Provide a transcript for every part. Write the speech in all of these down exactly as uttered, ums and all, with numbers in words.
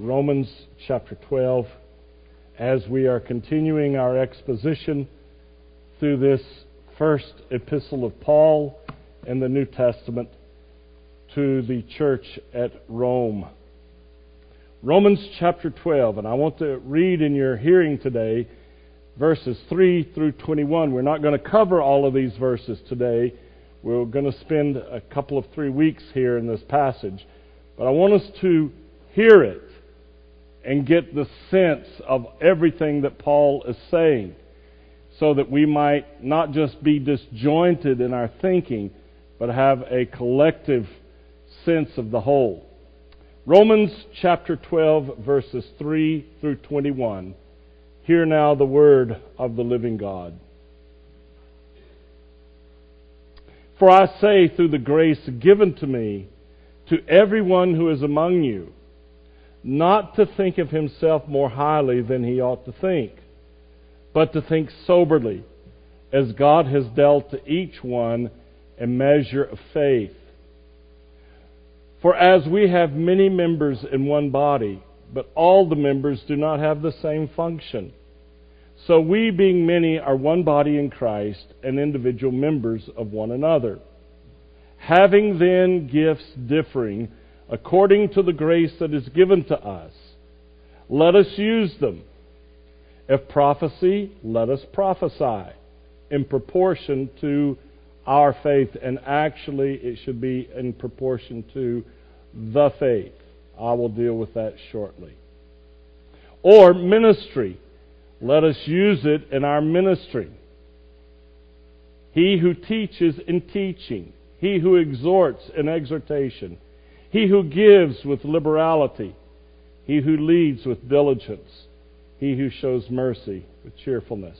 Romans chapter twelve, as we are continuing our exposition through this first epistle of Paul in the New Testament to the church at Rome. Romans chapter twelve, and I want to read in your hearing today verses three through twenty-one. We're not going to cover all of these verses today. We're going to spend a couple of three weeks here in this passage. But I want us to hear it and get the sense of everything that Paul is saying, so that we might not just be disjointed in our thinking, but have a collective sense of the whole. Romans chapter twelve, verses three through twenty-one. Hear now the word of the living God. For I say, through the grace given to me, to everyone who is among you, not to think of himself more highly than he ought to think, but to think soberly, as God has dealt to each one a measure of faith. For as we have many members in one body, but all the members do not have the same function, so we, being many, are one body in Christ, and individual members of one another. Having then gifts differing according to the grace that is given to us, let us use them. If prophecy, let us prophesy in proportion to our faith, and actually it should be in proportion to the faith. I will deal with that shortly. Or ministry, let us use it in our ministry. He who teaches in teaching, he who exhorts in exhortation, he who gives with liberality, he who leads with diligence, he who shows mercy with cheerfulness.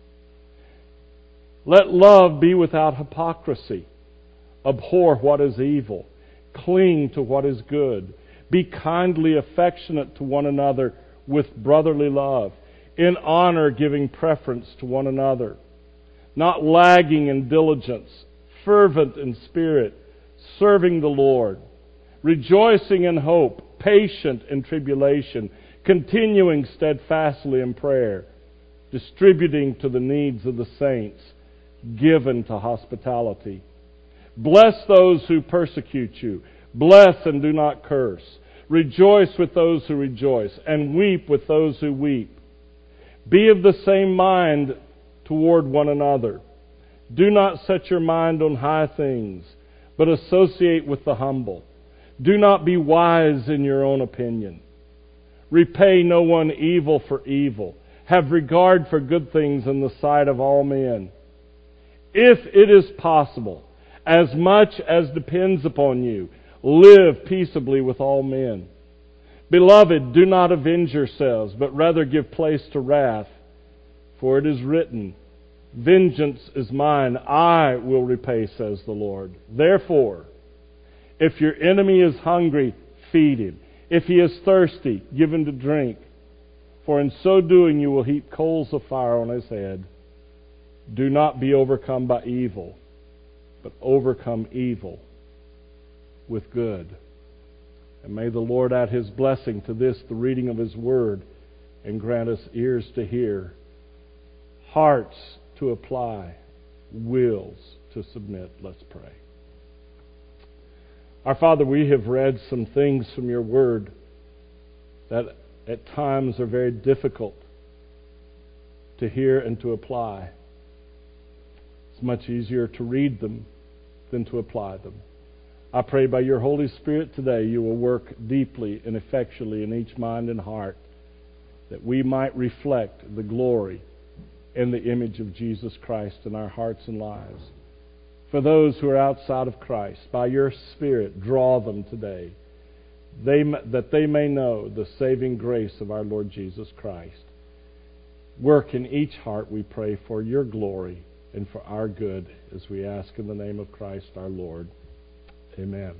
Let love be without hypocrisy. Abhor what is evil. Cling to what is good. Be kindly affectionate to one another with brotherly love, in honor giving preference to one another, not lagging in diligence, fervent in spirit, serving the Lord, rejoicing in hope, patient in tribulation, continuing steadfastly in prayer, distributing to the needs of the saints, given to hospitality. Bless those who persecute you. Bless and do not curse. Rejoice with those who rejoice, and weep with those who weep. Be of the same mind toward one another. Do not set your mind on high things, but associate with the humble. Do not be wise in your own opinion. Repay no one evil for evil. Have regard for good things in the sight of all men. If it is possible, as much as depends upon you, live peaceably with all men. Beloved, do not avenge yourselves, but rather give place to wrath. For it is written, vengeance is mine, I will repay, says the Lord. Therefore, if your enemy is hungry, feed him. If he is thirsty, give him to drink. For in so doing you will heap coals of fire on his head. Do not be overcome by evil, but overcome evil with good. And may the Lord add His blessing to this, the reading of His Word, and grant us ears to hear, hearts to apply, wills to submit. Let's pray. Our Father, we have read some things from Your Word that at times are very difficult to hear and to apply. It's much easier to read them than to apply them. I pray by Your Holy Spirit today You will work deeply and effectually in each mind and heart, that we might reflect the glory and the image of Jesus Christ in our hearts and lives. For those who are outside of Christ, by Your Spirit, draw them today, they, that they may know the saving grace of our Lord Jesus Christ. Work in each heart, we pray, for Your glory and for our good, as we ask in the name of Christ our Lord. Amen.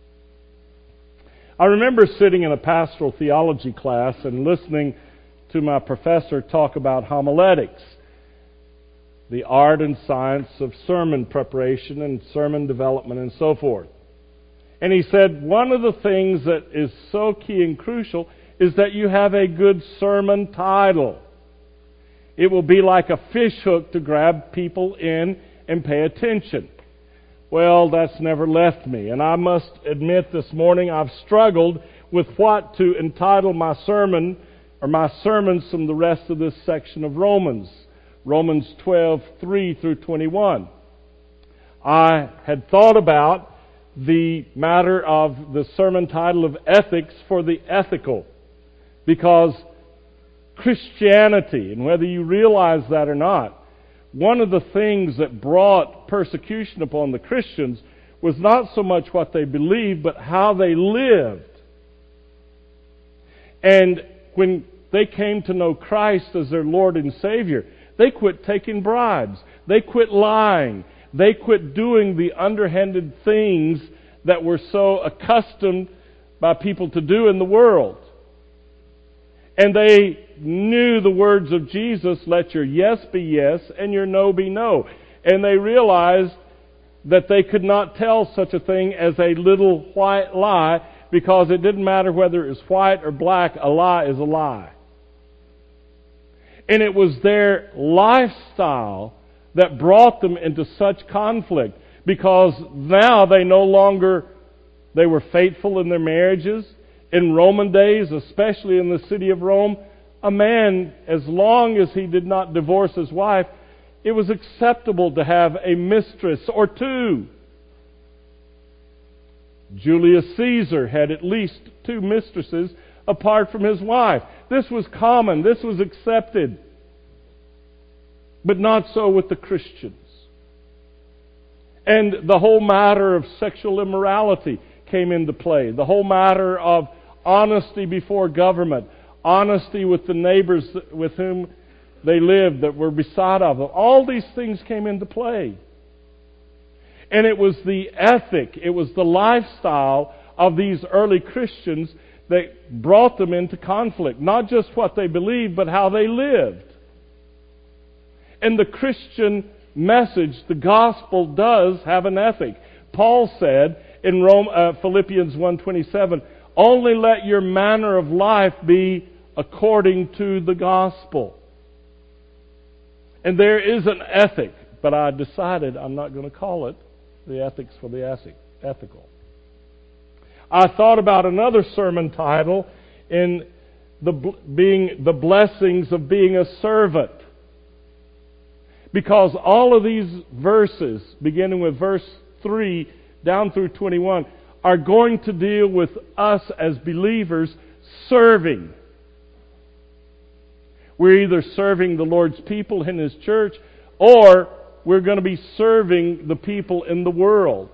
I remember sitting in a pastoral theology class and listening to my professor talk about homiletics, the art and science of sermon preparation and sermon development and so forth. And he said one of the things that is so key and crucial is that you have a good sermon title. It will be like a fish hook to grab people in and pay attention. Well, that's never left me. And I must admit this morning I've struggled with what to entitle my sermon or my sermons from the rest of this section of Romans. Romans twelve, three through twenty-one. I had thought about the matter of the sermon title of Ethics for the Ethical, because Christianity, and whether you realize that or not, one of the things that brought persecution upon the Christians was not so much what they believed, but how they lived. And when they came to know Christ as their Lord and Savior, they quit taking bribes. They quit lying. They quit doing the underhanded things that were so accustomed by people to do in the world. And they knew the words of Jesus, let your yes be yes and your no be no. And they realized that they could not tell such a thing as a little white lie, because it didn't matter whether it was white or black, a lie is a lie. And it was their lifestyle that brought them into such conflict, because now they no longer, they were faithful in their marriages. In Roman days, especially in the city of Rome, a man, as long as he did not divorce his wife, it was acceptable to have a mistress or two. Julius Caesar had at least two mistresses apart from his wife. This was common. This was accepted. But not so with the Christians. And the whole matter of sexual immorality came into play. The whole matter of honesty before government, honesty with the neighbors with whom they lived that were beside of them. All these things came into play. And it was the ethic, it was the lifestyle of these early Christians that brought them into conflict. Not just what they believed, but how they lived. And the Christian message, the gospel, does have an ethic. Paul said in Rome, uh, Philippians one twenty-seven, only let your manner of life be according to the gospel. And there is an ethic, but I decided I'm not going to call it the ethics for the ethic, ethical. I thought about another sermon title in the being the blessings of being a servant. Because all of these verses, beginning with verse three down through twenty-one, are going to deal with us as believers serving. We're either serving the Lord's people in His church, or we're going to be serving the people in the world.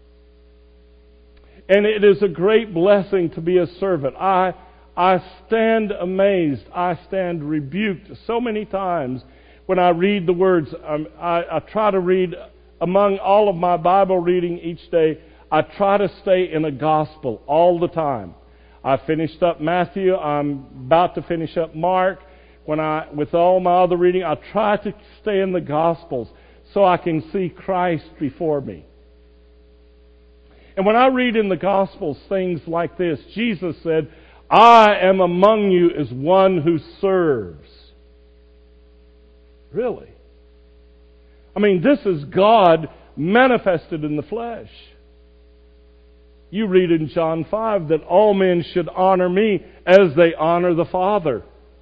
And it is a great blessing to be a servant. I, I stand amazed, I stand rebuked so many times when I read the words. Um, I, I try to read, among all of my Bible reading each day, I try to stay in a gospel all the time. I finished up Matthew. I'm about to finish up Mark. When I, with all my other reading, I try to stay in the Gospels so I can see Christ before me. And when I read in the Gospels things like this, Jesus said, I am among you as one who serves. Really? I mean, this is God manifested in the flesh. You read in John five that all men should honor me as they honor the Father.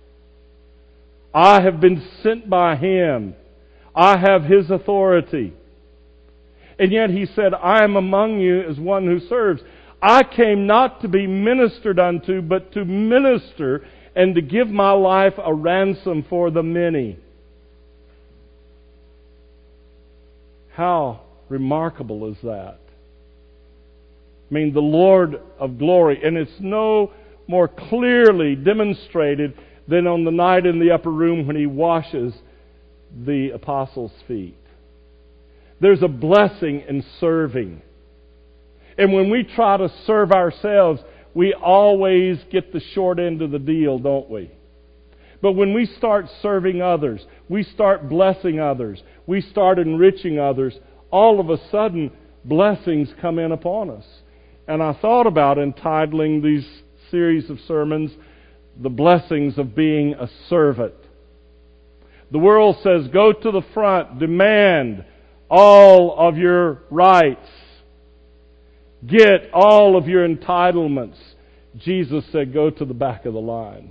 I have been sent by Him. I have His authority. And yet He said, I am among you as one who serves. I came not to be ministered unto, but to minister and to give my life a ransom for the many. How remarkable is that? I mean, the Lord of glory. And it's no more clearly demonstrated than on the night in the upper room when He washes the apostles' feet. There's a blessing in serving. And when we try to serve ourselves, we always get the short end of the deal, don't we? But when we start serving others, we start blessing others, we start enriching others, all of a sudden blessings come in upon us. And I thought about entitling these series of sermons, the blessings of being a servant. The world says, go to the front, demand all of your rights. Get all of your entitlements. Jesus said, go to the back of the line.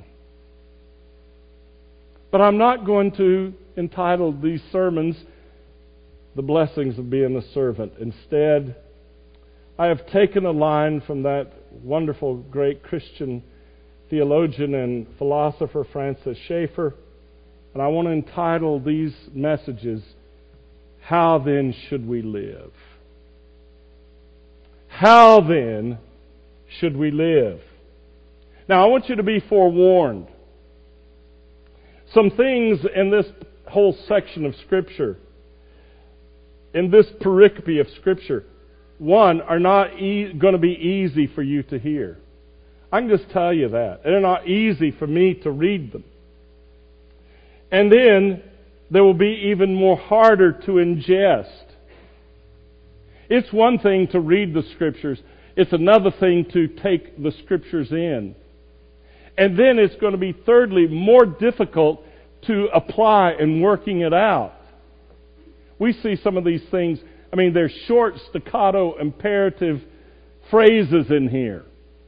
But I'm not going to entitle these sermons the blessings of being a servant. Instead, I have taken a line from that wonderful, great Christian theologian and philosopher Francis Schaeffer, and I want to entitle these messages, How Then Should We Live? How then should we live? Now, I want you to be forewarned. Some things in this whole section of Scripture, in this pericope of Scripture, one, are not e- going to be easy for you to hear. I can just tell you that. They're not easy for me to read them. And then, there will be even more harder to ingest. It's one thing to read the Scriptures. It's another thing to take the Scriptures in. And then it's going to be, thirdly, more difficult to apply in working it out. We see some of these things, I mean, there's short, staccato, imperative phrases in here.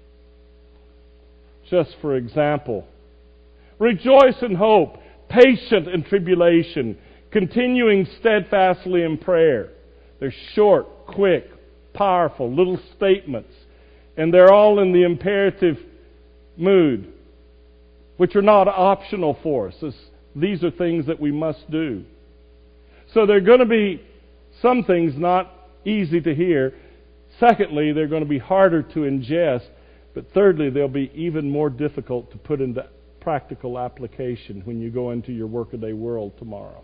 Just for example, rejoice in hope, patient in tribulation, continuing steadfastly in prayer. They're short, quick, powerful, little statements. And they're all in the imperative mood, which are not optional for us. This, these are things that we must do. So they're going to be some things not easy to hear. Secondly, they're going to be harder to ingest. But thirdly, they'll be even more difficult to put into practical application when you go into your workaday world tomorrow.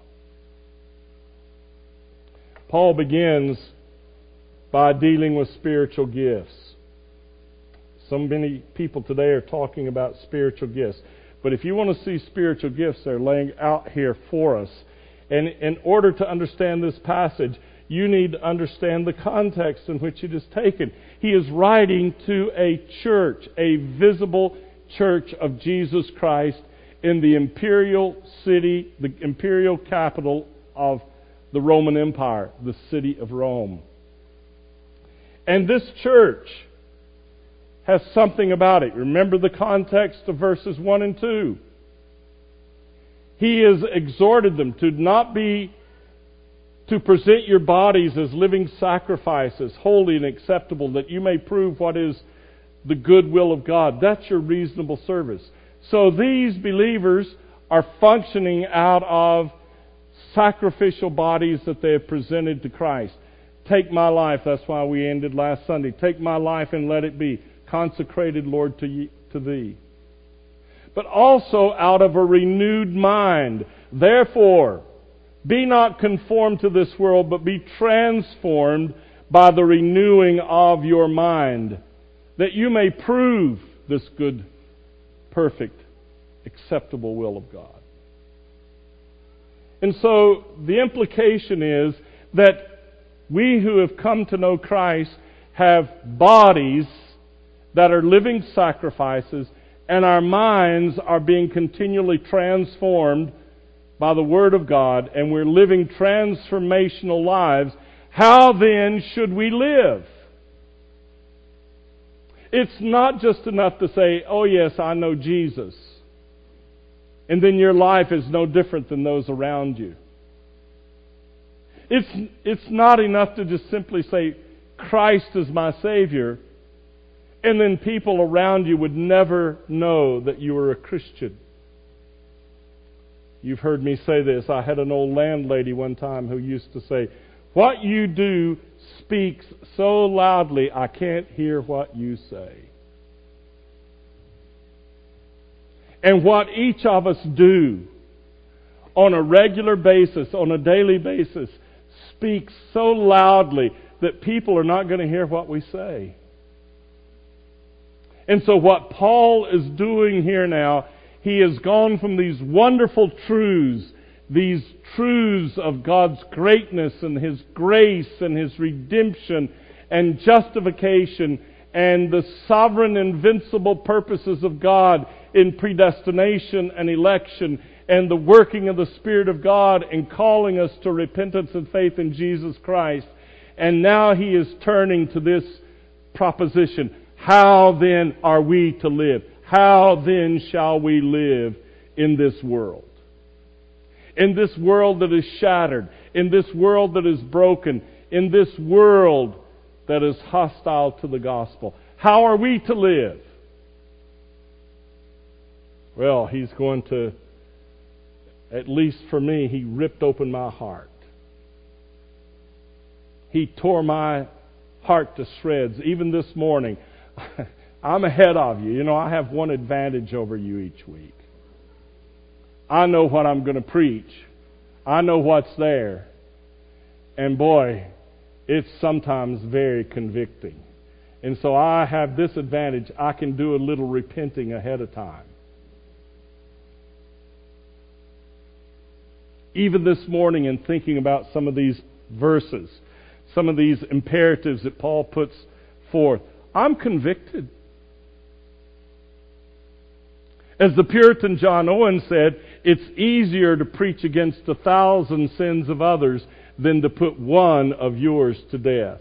Paul begins by dealing with spiritual gifts. So many people today are talking about spiritual gifts. But if you want to see spiritual gifts, they're laying out here for us. And in order to understand this passage, you need to understand the context in which it is taken. He is writing to a church, a visible church of Jesus Christ in the imperial city, the imperial capital of the Roman Empire, the city of Rome. And this church has something about it. Remember the context of verses one and two. He has exhorted them to not be, to present your bodies as living sacrifices, holy and acceptable, that you may prove what is the good will of God. That's your reasonable service. So these believers are functioning out of sacrificial bodies that they have presented to Christ. Take my life, that's why we ended last Sunday. Take my life and let it be consecrated, Lord, to, ye, to Thee. But also out of a renewed mind. Therefore, be not conformed to this world, but be transformed by the renewing of your mind, that you may prove this good, perfect, acceptable will of God. And so the implication is that we who have come to know Christ have bodies that are living sacrifices, and our minds are being continually transformed by the Word of God, and we're living transformational lives. How then should we live? It's not just enough to say, oh yes, I know Jesus, and then your life is no different than those around you. It's, it's not enough to just simply say, Christ is my Savior, and then people around you would never know that you were a Christian. You've heard me say this. I had an old landlady one time who used to say, what you do speaks so loudly I can't hear what you say. And what each of us do on a regular basis, on a daily basis, speaks so loudly that people are not going to hear what we say. And so what Paul is doing here now, he has gone from these wonderful truths, these truths of God's greatness and His grace and His redemption and justification and the sovereign invincible purposes of God. in predestination and election and the working of the Spirit of God and calling us to repentance and faith in Jesus Christ. And now He is turning to this proposition. How then are we to live? How then shall we live in this world? In this world that is shattered, in this world that is broken, in this world that is hostile to the gospel. How are we to live? Well, He's going to, at least for me, He ripped open my heart. He tore my heart to shreds. Even this morning, I'm ahead of you. You know, I have one advantage over you each week. I know what I'm going to preach. I know what's there. And boy, it's sometimes very convicting. And so I have this advantage. I can do a little repenting ahead of time. Even this morning, in thinking about some of these verses, some of these imperatives that Paul puts forth, I'm convicted. As the Puritan John Owen said, it's easier to preach against a thousand sins of others than to put one of yours to death.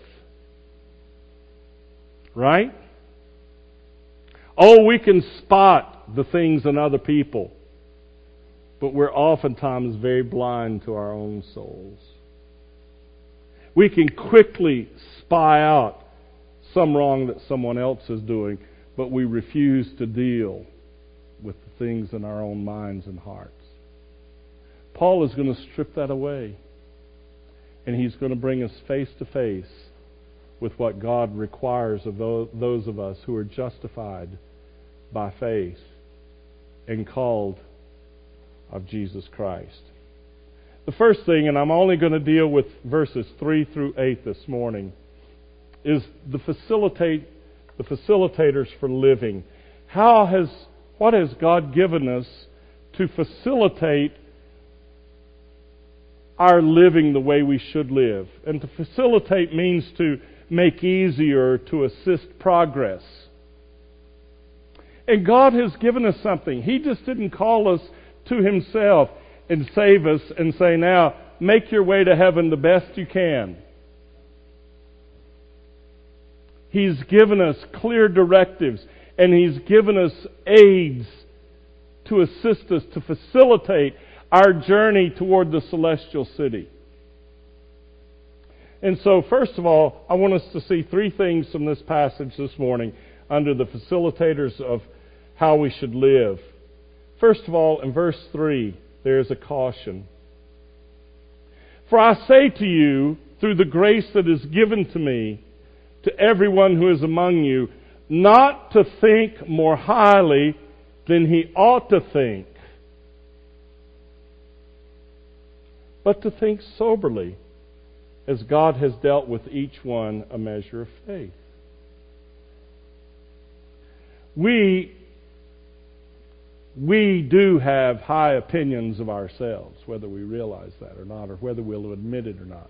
Right? Oh, we can spot the things in other people, but we're oftentimes very blind to our own souls. We can quickly spy out some wrong that someone else is doing, but we refuse to deal with the things in our own minds and hearts. Paul is going to strip that away, and he's going to bring us face to face with what God requires of those of us who are justified by faith and called of Jesus Christ. The first thing, and I'm only going to deal with verses three through eight this morning, is the facilitate the facilitators for living. How has what has God given us to facilitate our living the way we should live? And to facilitate means to make easier, to assist progress. And God has given us something. He just didn't call us to Himself and save us and say, now, make your way to heaven the best you can. He's given us clear directives, and He's given us aids to assist us, to facilitate our journey toward the celestial city. And so, first of all, I want us to see three things from this passage this morning under the facilitators of how we should live. First of all, in verse three, there is a caution. For I say to you, through the grace that is given to me, to everyone who is among you, not to think more highly than he ought to think, but to think soberly, as God has dealt with each one a measure of faith. We, we do have high opinions of ourselves, whether we realize that or not, or whether we'll admit it or not.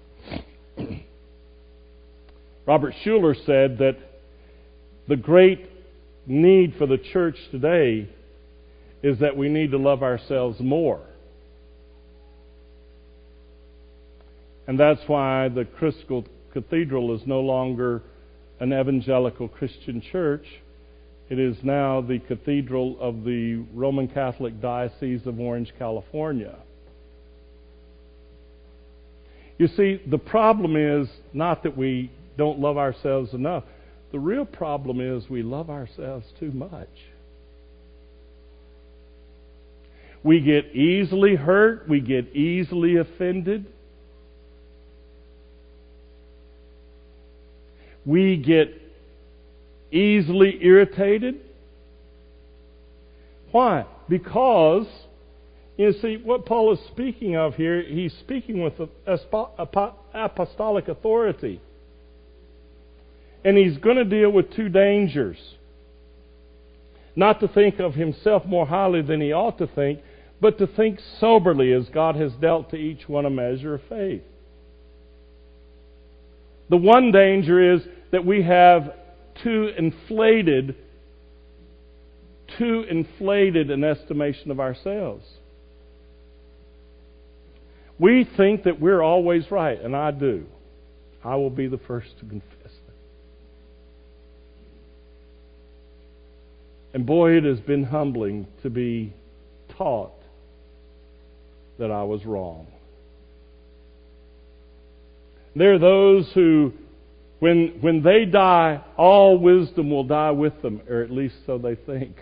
Robert Schuller said that the great need for the church today is that we need to love ourselves more. And that's why the Crystal Cathedral is no longer an evangelical Christian church. It is now the Cathedral of the Roman Catholic Diocese of Orange, California. You see, the problem is not that we don't love ourselves enough. The real problem is we love ourselves too much. We get easily hurt. We get easily offended. We get easily irritated. Why? Because, you see, what Paul is speaking of here, he's speaking with apostolic authority. And he's going to deal with two dangers. Not to think of himself more highly than he ought to think, but to think soberly as God has dealt to each one a measure of faith. The one danger is that we have too inflated, too inflated an estimation of ourselves. We think that we're always right, and I do. I will be the first to confess that. And boy, it has been humbling to be taught that I was wrong. There are those who, when, when they die, all wisdom will die with them, or at least so they think.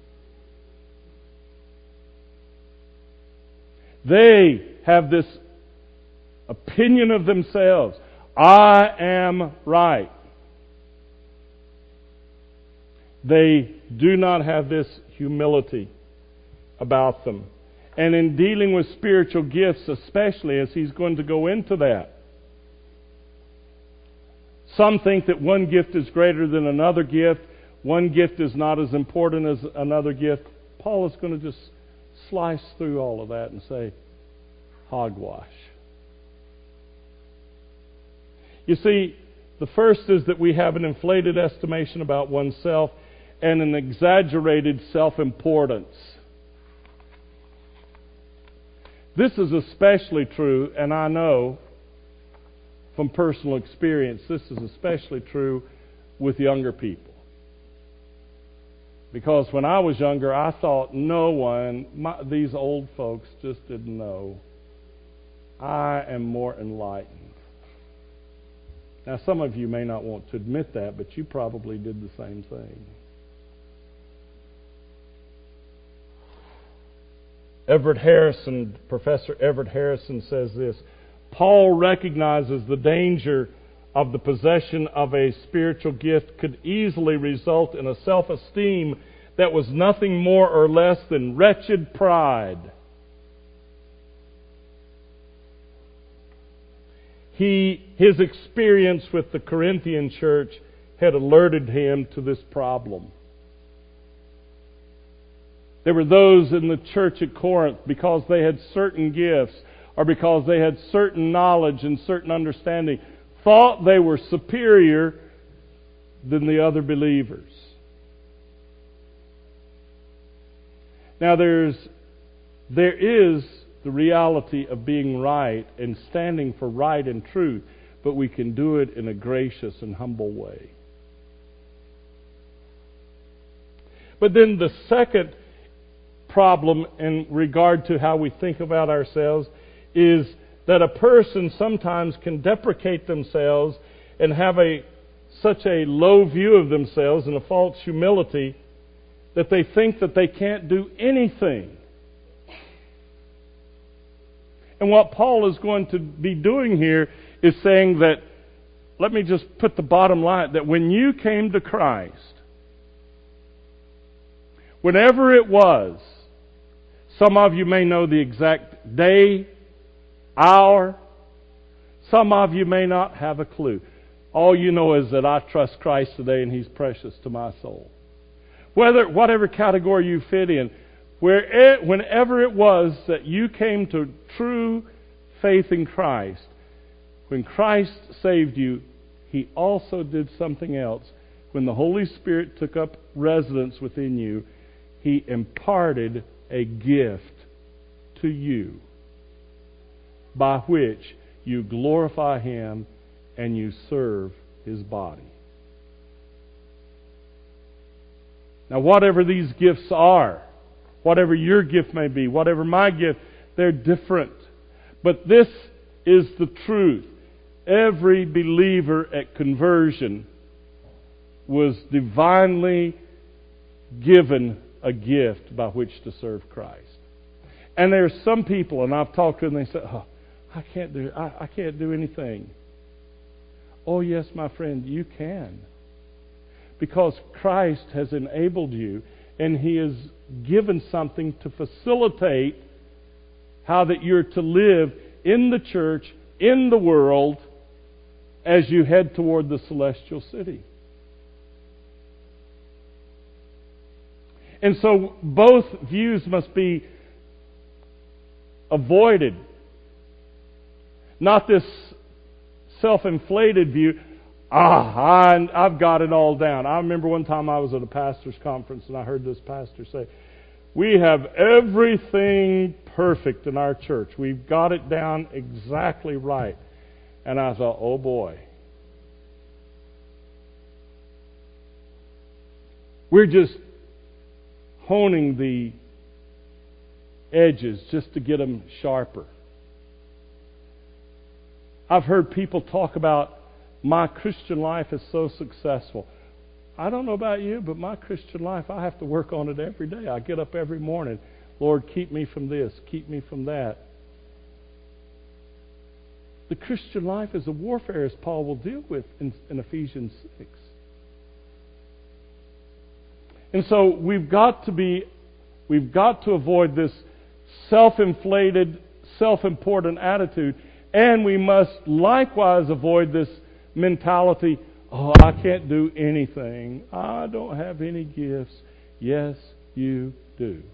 They have this opinion of themselves. I am right. They do not have this humility about them. And in dealing with spiritual gifts, especially, as he's going to go into that, some think that one gift is greater than another gift. One gift is not as important as another gift. Paul is going to just slice through all of that and say, hogwash. You see, the first is that we have an inflated estimation about oneself and an exaggerated self-importance. This is especially true, and I know from personal experience, this is especially true with younger people. Because when I was younger, I thought no one, my, these old folks just didn't know. I am more enlightened. Now, some of you may not want to admit that, but you probably did the same thing. Everett Harrison, Professor Everett Harrison says this: Paul recognizes the danger of the possession of a spiritual gift could easily result in a self-esteem that was nothing more or less than wretched pride. He, his experience with the Corinthian church had alerted him to this problem. There were those in the church at Corinth, because they had certain gifts or because they had certain knowledge and certain understanding, thought they were superior than the other believers. Now there's there is the reality of being right and standing for right and truth, but we can do it in a gracious and humble way. But then the second problem in regard to how we think about ourselves is that a person sometimes can deprecate themselves and have a such a low view of themselves and a false humility that they think that they can't do anything. And what Paul is going to be doing here is saying that, let me just put the bottom line, that when you came to Christ, whenever it was, some of you may know the exact day, hour. Some of you may not have a clue. All you know is that I trust Christ today and He's precious to my soul. Whether, whatever category you fit in, where it, whenever it was that you came to true faith in Christ, when Christ saved you, He also did something else. When the Holy Spirit took up residence within you, He imparted a gift to you by which you glorify Him and you serve His body. Now, whatever these gifts are, whatever your gift may be, whatever my gift, they're different. But this is the truth. Every believer at conversion was divinely given a gift by which to serve Christ. And there are some people, and I've talked to them, and they say, oh, I can't do I, I can't do anything. Oh yes, my friend, you can. Because Christ has enabled you, and He has given something to facilitate how that you're to live in the church, in the world, as you head toward the celestial city. And so both views must be avoided. Not this self-inflated view. ah, I, I've got it all down. I remember one time I was at a pastor's conference and I heard this pastor say, we have everything perfect in our church. We've got it down exactly right. And I thought, oh boy. We're just honing the edges just to get them sharper. I've heard people talk about my Christian life is so successful. I don't know about you, but my Christian life, I have to work on it every day. I get up every morning. Lord, keep me from this, keep me from that. The Christian life is a warfare, as Paul will deal with in, in Ephesians six. And so we've got to be, we've got to avoid this self-inflated, self-important attitude, and we must likewise avoid this mentality, oh, I can't do anything. I don't have any gifts. Yes, you do.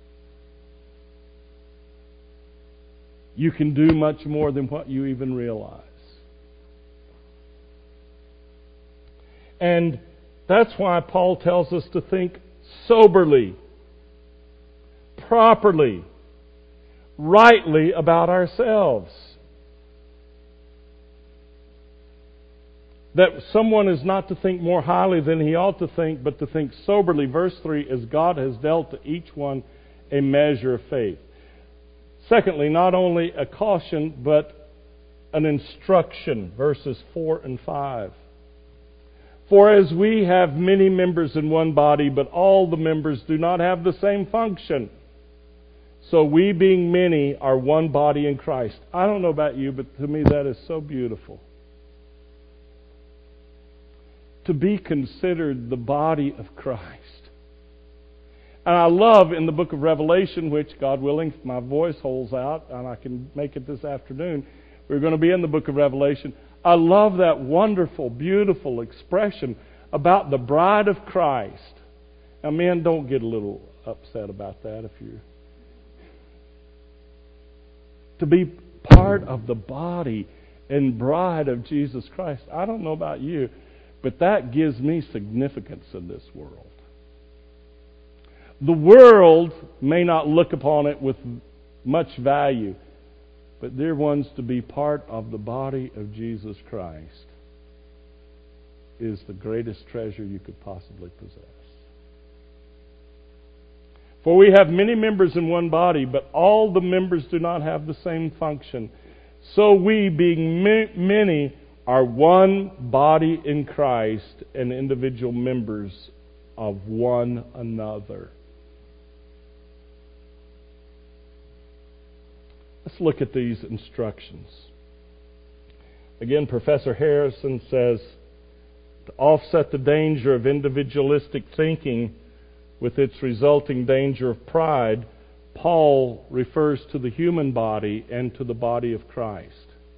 You can do much more than what you even realize. And that's why Paul tells us to think soberly, properly, rightly about ourselves. That someone is not to think more highly than he ought to think, but to think soberly. Verse three, as God has dealt to each one a measure of faith. Secondly, not only a caution, but an instruction. Verses four and five. For as we have many members in one body, but all the members do not have the same function, so we being many are one body in Christ. I don't know about you, but to me that is so beautiful. To be considered the body of Christ. And I love in the book of Revelation, which, God willing, if my voice holds out, and I can make it this afternoon, we're going to be in the book of Revelation. I love that wonderful, beautiful expression about the bride of Christ. Now, men, don't get a little upset about that if you... To be part of the body and bride of Jesus Christ. I don't know about you, but that gives me significance in this world. The world may not look upon it with much value, but dear ones, to be part of the body of Jesus Christ is the greatest treasure you could possibly possess. For we have many members in one body, but all the members do not have the same function. So we, being many, are one body in Christ and individual members of one another. Let's look at these instructions. Again, Professor Harrison says, to offset the danger of individualistic thinking with its resulting danger of pride, Paul refers to the human body and to the body of Christ.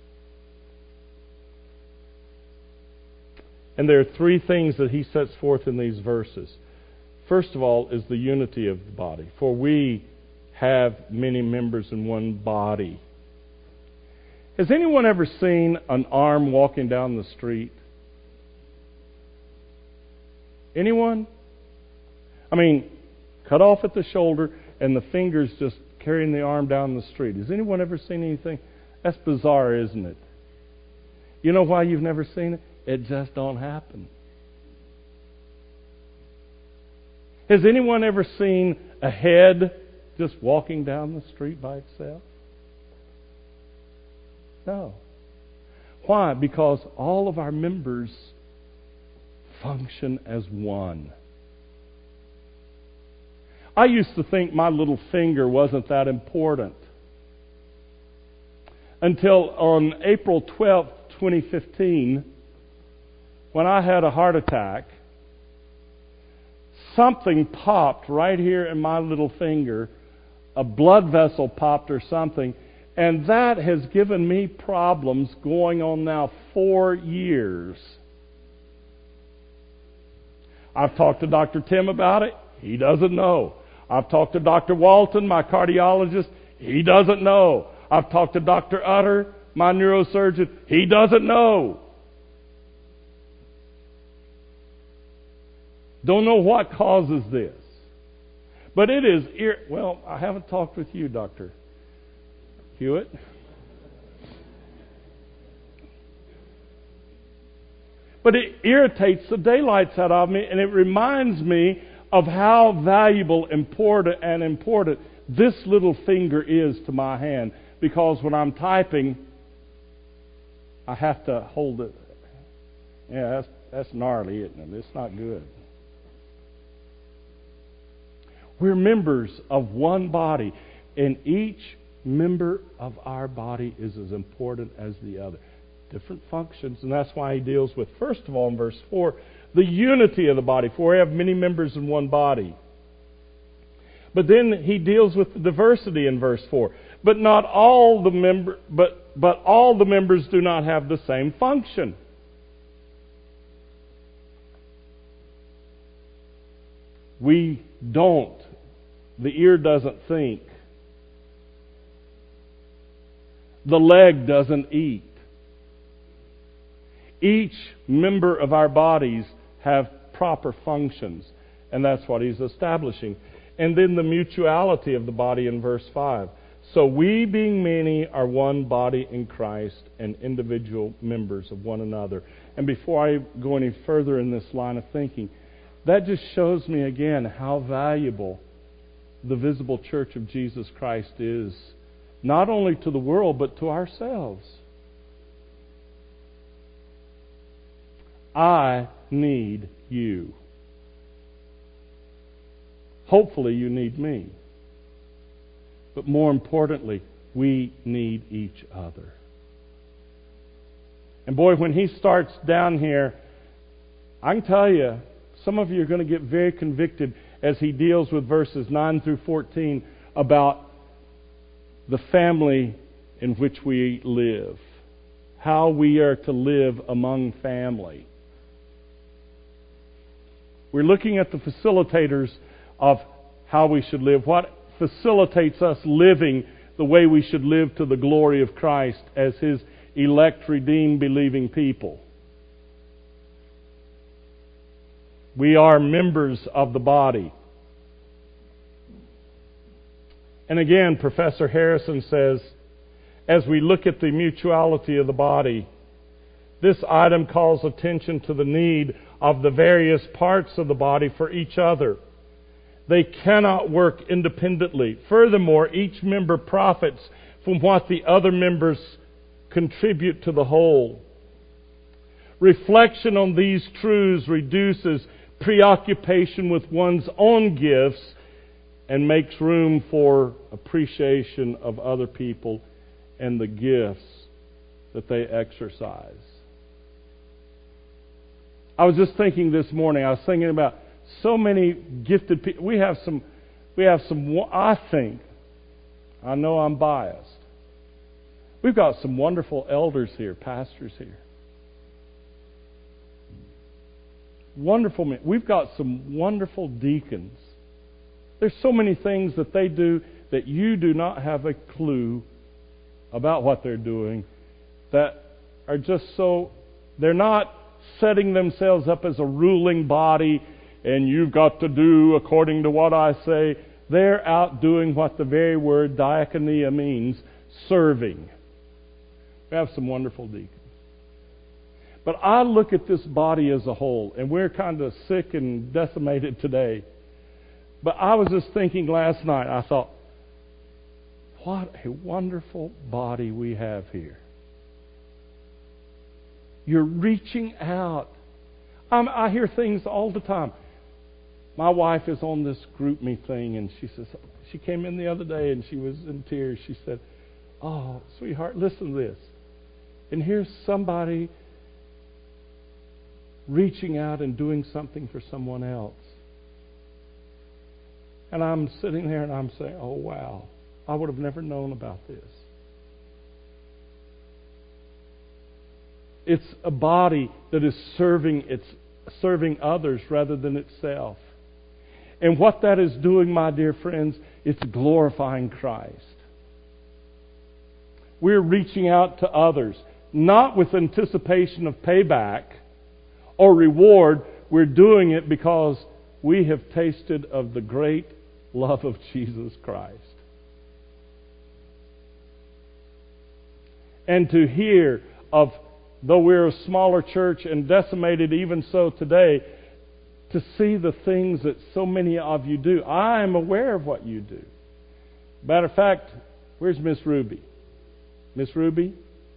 And there are three things that he sets forth in these verses. First of all is the unity of the body. For we have many members in one body. Has anyone ever seen an arm walking down the street? Anyone? I mean, cut off at the shoulder and the fingers just carrying the arm down the street. Has anyone ever seen anything? That's bizarre, isn't it? You know why you've never seen it? It just don't happen. Has anyone ever seen a head just walking down the street by itself? No. Why? Because all of our members function as one. I used to think my little finger wasn't that important until on April twelfth, twenty fifteen, when I had a heart attack, something popped right here in my little finger. A blood vessel popped or something, and that has given me problems going on now four years. I've talked to Doctor Tim about it. He doesn't know. I've talked to Doctor Walton, my cardiologist. He doesn't know. I've talked to Doctor Utter, my neurosurgeon. He doesn't know. Don't know what causes this. But it is, ir- well, I haven't talked with you, Doctor Hewitt. But it irritates the daylights out of me, and it reminds me of how valuable, important, and important this little finger is to my hand. Because when I'm typing, I have to hold it. Yeah, that's, that's gnarly, isn't it? It's not good. We're members of one body, and each member of our body is as important as the other. Different functions, and that's why he deals with, first of all, in verse four, the unity of the body, for we have many members in one body. But then he deals with the diversity in verse four. But not all the member, but but all the members do not have the same function. We don't. The ear doesn't think. The leg doesn't eat. Each member of our bodies have proper functions, and that's what he's establishing. And then the mutuality of the body in verse five. So we, being many, are one body in Christ and individual members of one another. And before I go any further in this line of thinking, that just shows me again how valuable the visible church of Jesus Christ is, not only to the world, but to ourselves. I need you. Hopefully you need me. But more importantly, we need each other. And boy, when he starts down here, I can tell you, some of you are going to get very convicted as he deals with verses nine through fourteen about the family in which we live. How we are to live among family. We're looking at the facilitators of how we should live. What facilitates us living the way we should live to the glory of Christ as His elect, redeemed, believing people. We are members of the body. And again, Professor Harrison says, as we look at the mutuality of the body, this item calls attention to the need of the various parts of the body for each other. They cannot work independently. Furthermore, each member profits from what the other members contribute to the whole. Reflection on these truths reduces preoccupation with one's own gifts and makes room for appreciation of other people and the gifts that they exercise. I was just thinking this morning, I was thinking about so many gifted people. We have some, we have some, I think, I know I'm biased. We've got some wonderful elders here, pastors here. Wonderful men. We've got some wonderful deacons. There's so many things that they do that you do not have a clue about what they're doing, that are just so, they're not setting themselves up as a ruling body and you've got to do according to what I say. They're out doing what the very word diakonia means, serving. We have some wonderful deacons. But I look at this body as a whole, and we're kind of sick and decimated today. But I was just thinking last night, I thought, what a wonderful body we have here. You're reaching out. I'm, I hear things all the time. My wife is on this group me thing, and she says, she came in the other day and she was in tears. She said, oh, sweetheart, listen to this. And here's somebody reaching out and doing something for someone else. And I'm sitting there and I'm saying, oh, wow, I would have never known about this. It's a body that is serving its serving others rather than itself. And what that is doing, my dear friends, it's glorifying Christ. We're reaching out to others, not with anticipation of payback or reward. We're doing it because we have tasted of the great love of Jesus Christ. And to hear of, though we're a smaller church and decimated even so today, to see the things that so many of you do. I am aware of what you do. Matter of fact, where's Miss Ruby? Miss Ruby?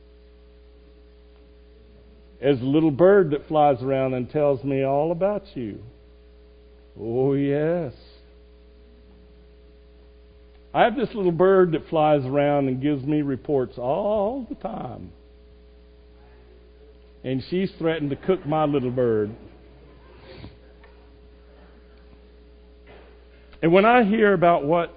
As a little bird that flies around and tells me all about you. Oh, yes. I have this little bird that flies around and gives me reports all the time. And she's threatened to cook my little bird. And when I hear about what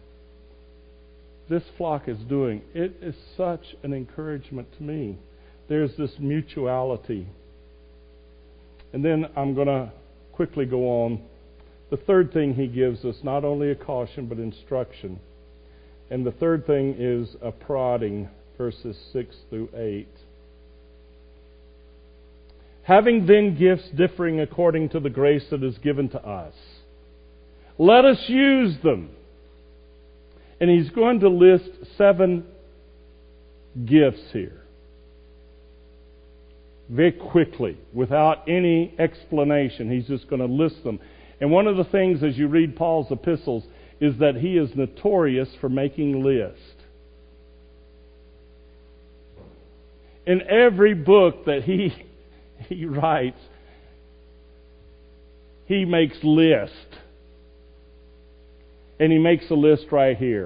this flock is doing, it is such an encouragement to me. There's this mutuality. And then I'm going to quickly go on. The third thing he gives us, not only a caution, but instruction. And the third thing is a prodding, verses six through eight. Having then gifts differing according to the grace that is given to us, let us use them. And he's going to list seven gifts here. Very quickly, without any explanation. He's just going to list them. And one of the things as you read Paul's epistles is that he is notorious for making lists. In every book that he, he writes, he makes lists. And he makes a list right here.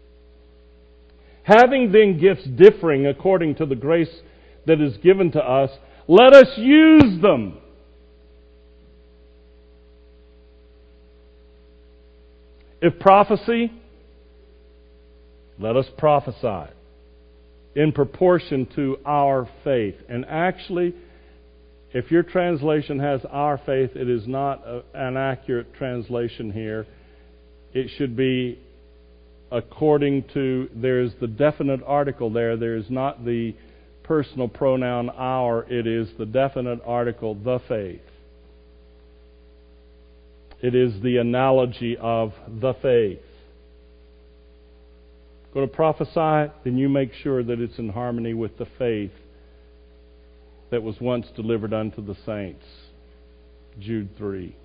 Having then gifts differing according to the grace that is given to us, let us use them. If prophecy, let us prophesy in proportion to our faith. And actually, if your translation has our faith, it is not a, an accurate translation here. It should be according to, there's the definite article there. There's not the personal pronoun our. It is the definite article, the faith. It is the analogy of the faith. Go to prophesy, then you make sure that it's in harmony with the faith that was once delivered unto the saints. Jude three.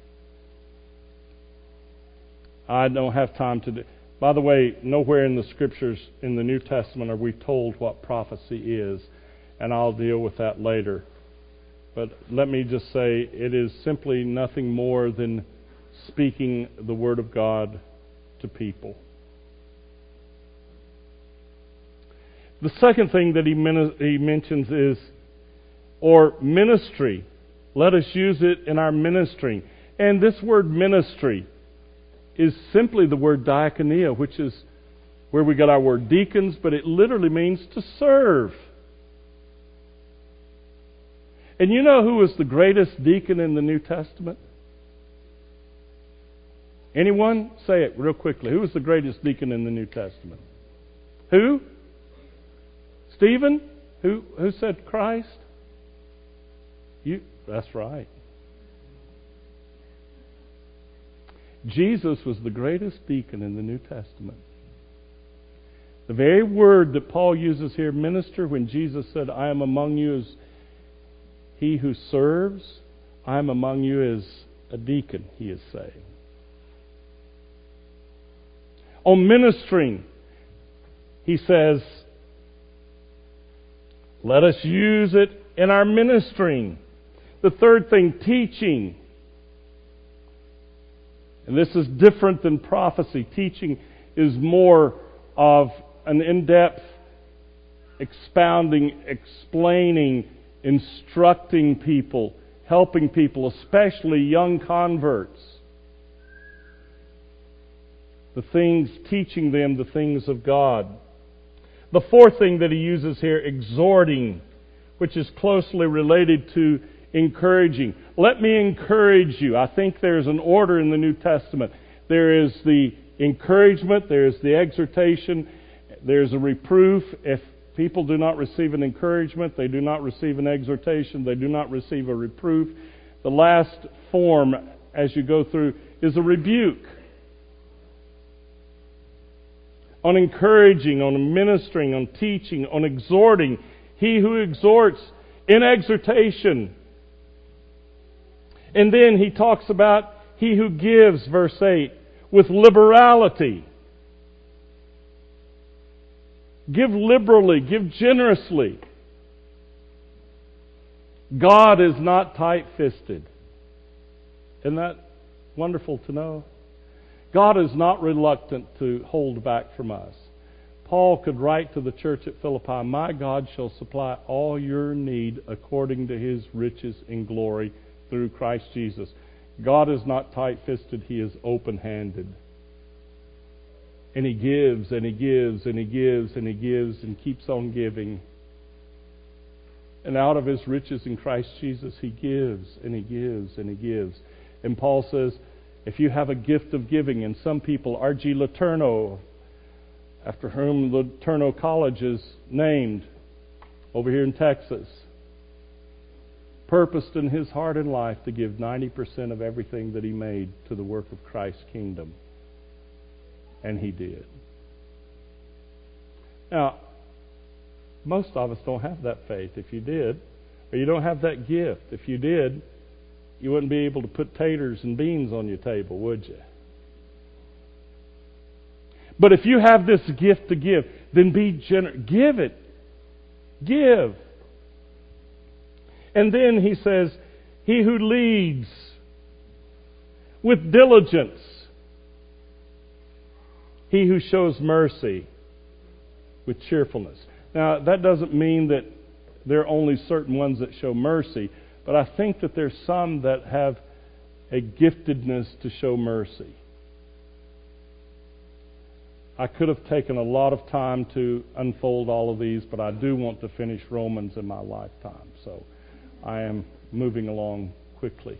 I don't have time to do. By the way, nowhere in the Scriptures in the New Testament are we told what prophecy is, and I'll deal with that later. But let me just say, it is simply nothing more than speaking the Word of God to people. The second thing that he, men- he mentions is, or ministry. Let us use it in our ministering. And this word ministry is simply the word diakonia, which is where we got our word deacons, but it literally means to serve. And you know who was the greatest deacon in the New Testament? Anyone? Say it real quickly. Who was the greatest deacon in the New Testament? Who? Stephen? Who who said Christ? You. That's right. Jesus was the greatest deacon in the New Testament. The very word that Paul uses here, minister, when Jesus said, I am among you as he who serves, I am among you as a deacon, he is saying. On ministering, he says, let us use it in our ministering. The third thing, teaching. And this is different than prophecy. Teaching is more of an in-depth expounding, explaining, instructing people, helping people, especially young converts. The things, teaching them the things of God. The fourth thing that he uses here, exhorting, which is closely related to encouraging. Let me encourage you. I think there's an order in the New Testament. There is the encouragement, there's the exhortation, there's a reproof. If people do not receive an encouragement, they do not receive an exhortation, they do not receive a reproof. The last form as you go through is a rebuke. On encouraging, on ministering, on teaching, on exhorting. He who exhorts in exhortation. And then he talks about he who gives, verse eight, with liberality. Give liberally, give generously. God is not tight-fisted. Isn't that wonderful to know? God is not reluctant to hold back from us. Paul could write to the church at Philippi, "My God shall supply all your need according to His riches in glory through Christ Jesus." God is not tight-fisted. He is open-handed. And He gives, and He gives, and He gives, and He gives, and keeps on giving. And out of His riches in Christ Jesus, He gives, and He gives, and He gives. And Paul says, if you have a gift of giving, and some people, R G Letourneau, after whom Letourneau College is named, over here in Texas, purposed in his heart and life to give ninety percent of everything that he made to the work of Christ's kingdom. And he did. Now, most of us don't have that faith. If you did, or you don't have that gift, if you did, you wouldn't be able to put taters and beans on your table, would you? But if you have this gift to give, then be generous. Give it. Give. And then he says, he who leads with diligence. He who shows mercy with cheerfulness. Now, that doesn't mean that there are only certain ones that show mercy, but I think that there's some that have a giftedness to show mercy. I could have taken a lot of time to unfold all of these, but I do want to finish Romans in my lifetime, so I am moving along quickly.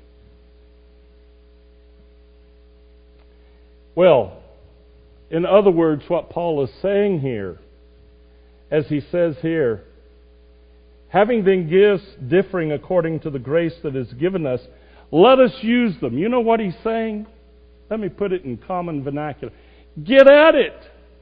Well, in other words, what Paul is saying here, as he says here, having then gifts differing according to the grace that is given us, let us use them. You know what he's saying? Let me put it in common vernacular. Get at it.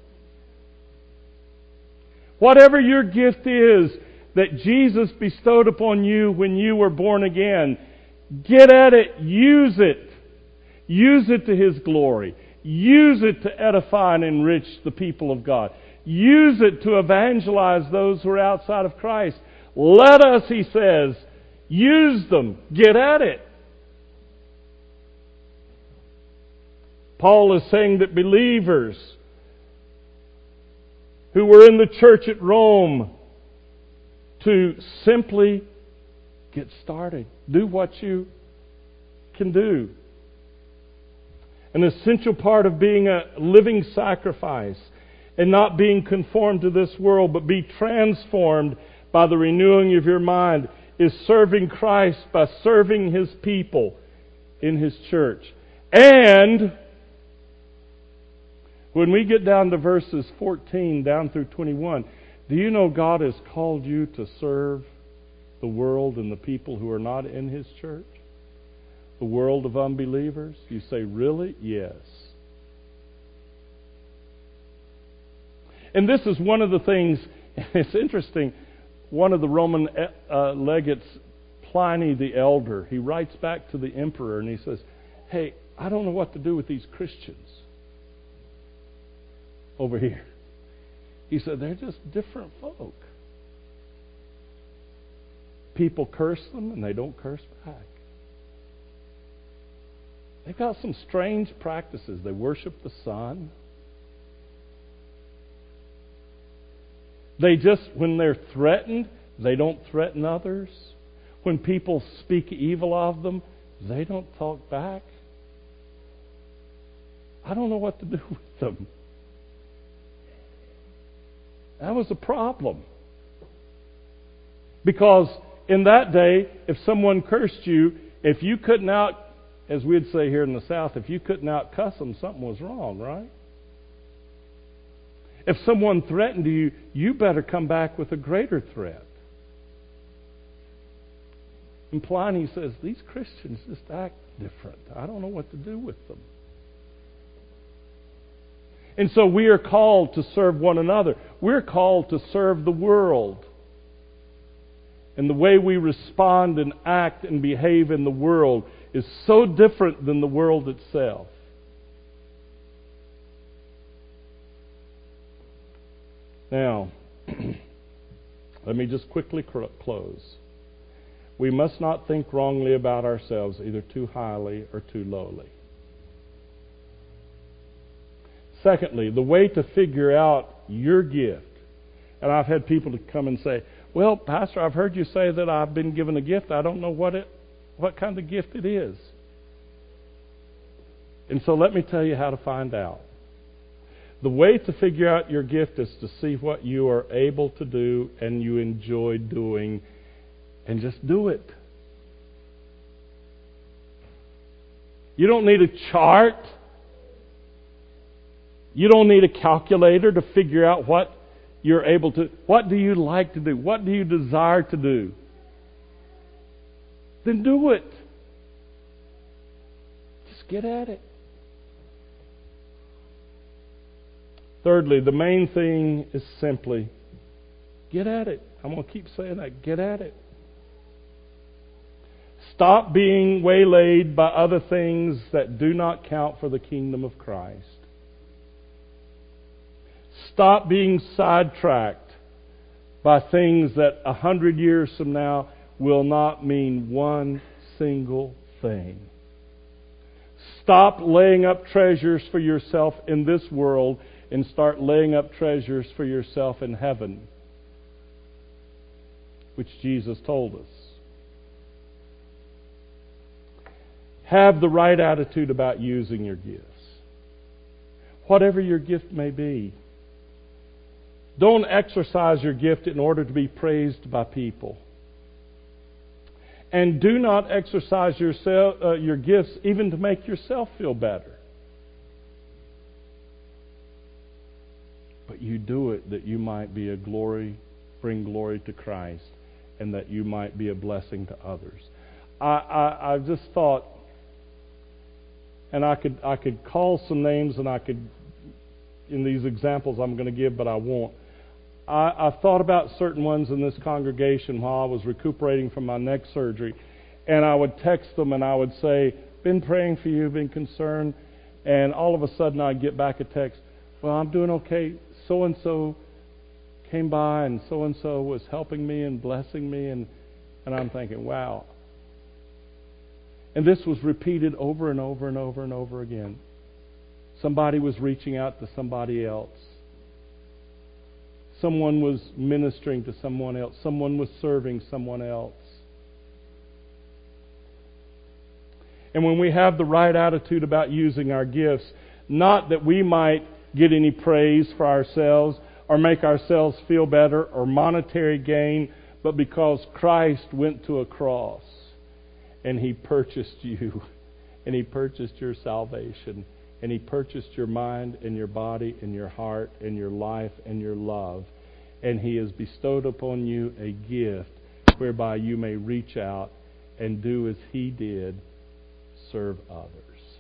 Whatever your gift is that Jesus bestowed upon you when you were born again, get at it. Use it. Use it to His glory. Use it to edify and enrich the people of God. Use it to evangelize those who are outside of Christ. Let us, he says, use them. Get at it. Paul is saying that believers who were in the church at Rome to simply get started. Do what you can do. An essential part of being a living sacrifice and not being conformed to this world, but be transformed by the renewing of your mind, is serving Christ by serving His people in His church. And when we get down to verses fourteen down through twenty-one, do you know God has called you to serve the world and the people who are not in His church? The world of unbelievers? You say, really? Yes. And this is one of the things, it's interesting, one of the Roman uh, legates, Pliny the Elder, he writes back to the emperor and he says, hey, I don't know what to do with these Christians over here. He said, they're just different folk. People curse them and they don't curse back. They've got some strange practices. They worship the sun. They just, when they're threatened, they don't threaten others. When people speak evil of them, they don't talk back. I don't know what to do with them. That was a problem. Because in that day, if someone cursed you, if you couldn't out, as we'd say here in the South, if you couldn't out cuss them, something was wrong, right? If someone threatened you, you better come back with a greater threat. Implying, he says, these Christians just act different. I don't know what to do with them. And so we are called to serve one another. We're called to serve the world. And the way we respond and act and behave in the world is so different than the world itself. Now, let me just quickly close. We must not think wrongly about ourselves, either too highly or too lowly. Secondly, the way to figure out your gift. And I've had people to come and say, well, Pastor, I've heard you say that I've been given a gift. I don't know what it, what kind of gift it is. And so let me tell you how to find out. The way to figure out your gift is to see what you are able to do and you enjoy doing, and just do it. You don't need a chart. You don't need a calculator to figure out what you're able to. What do you like to do? What do you desire to do? Then do it. Just get at it. Thirdly, the main thing is simply get at it. I'm going to keep saying that. Get at it. Stop being waylaid by other things that do not count for the kingdom of Christ. Stop being sidetracked by things that a hundred years from now will not mean one single thing. Stop laying up treasures for yourself in this world and start laying up treasures for yourself in heaven, which Jesus told us. Have the right attitude about using your gifts. Whatever your gift may be. Don't exercise your gift in order to be praised by people. And do not exercise yourself, uh, your gifts even to make yourself feel better. But you do it that you might be a glory, bring glory to Christ, and that you might be a blessing to others. I, I, I just thought, and I could I could call some names, and I could, in these examples I'm going to give, but I won't. I, I thought about certain ones in this congregation while I was recuperating from my neck surgery, and I would text them and I would say, been praying for you, been concerned, and all of a sudden I'd get back a text, well, I'm doing okay. So-and-so came by and so-and-so was helping me and blessing me, and, and I'm thinking, wow. And this was repeated over and over and over and over again. Somebody was reaching out to somebody else. Someone was ministering to someone else. Someone was serving someone else. And when we have the right attitude about using our gifts, not that we might get any praise for ourselves or make ourselves feel better or monetary gain, but because Christ went to a cross and He purchased you and He purchased your salvation and He purchased your mind and your body and your heart and your life and your love, and He has bestowed upon you a gift whereby you may reach out and do as He did, serve others.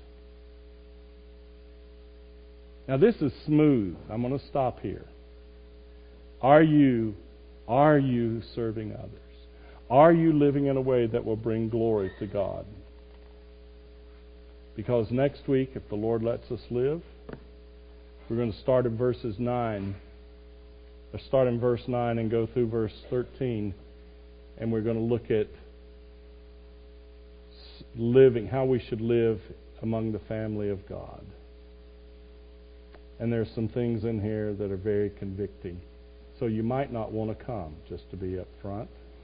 Now this is smooth. I'm going to stop here. Are you, are you serving others? Are you living in a way that will bring glory to God? Because next week, if the Lord lets us live, we're going to start in verses nine. Or start in verse nine and go through verse thirteen. And we're going to look at living, how we should live among the family of God. And there's some things in here that are very convicting. So you might not want to come, just to be up front.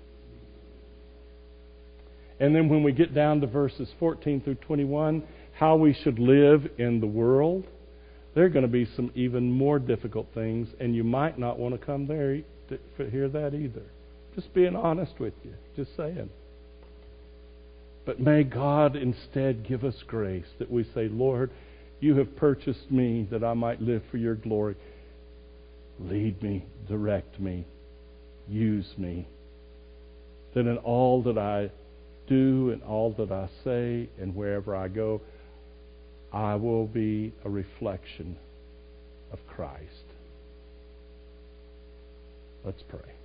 And then when we get down to verses fourteen through twenty-one, how we should live in the world, there are going to be some even more difficult things, and you might not want to come there to hear that either. Just being honest with you, just saying. But may God instead give us grace that we say, Lord, you have purchased me that I might live for your glory. Lead me, direct me, use me. That in all that I do and all that I say and wherever I go, I will be a reflection of Christ. Let's pray.